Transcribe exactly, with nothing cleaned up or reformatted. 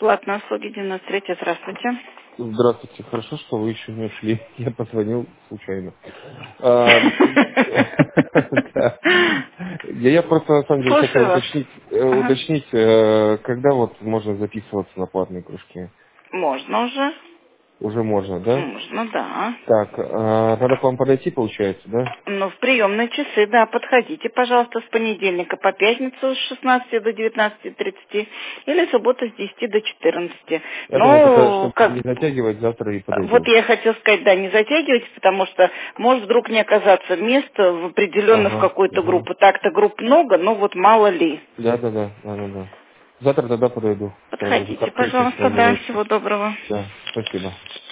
Платные услуги девяносто три. Здравствуйте. Здравствуйте. Хорошо, что вы еще не ушли. Я позвонил случайно. А, да. Я я просто на самом деле хотел Слушаю вас. уточнить, э, Ага. уточнить, э, когда вот можно записываться на платные кружки. Можно уже? Уже можно, да? Можно, да. Так, а, надо к вам подойти, получается, да? Ну, в приемные часы, да, подходите, пожалуйста, с понедельника по пятницу с шестнадцати до девятнадцати тридцати или суббота с десяти до четырнадцати. Я думал, только Ну, чтобы как не затягивать, завтра и вот подойду. я хотела сказать, да, не затягивайте, потому что может вдруг не оказаться места в определенно в Ага, какую-то ага. группу. Так-то групп много, но вот мало ли. Да, да, да, да, да, да. Завтра тогда подойду. Сразу же Подходите, карту еще пожалуйста, свою да, давайте. всего доброго. Да, спасибо.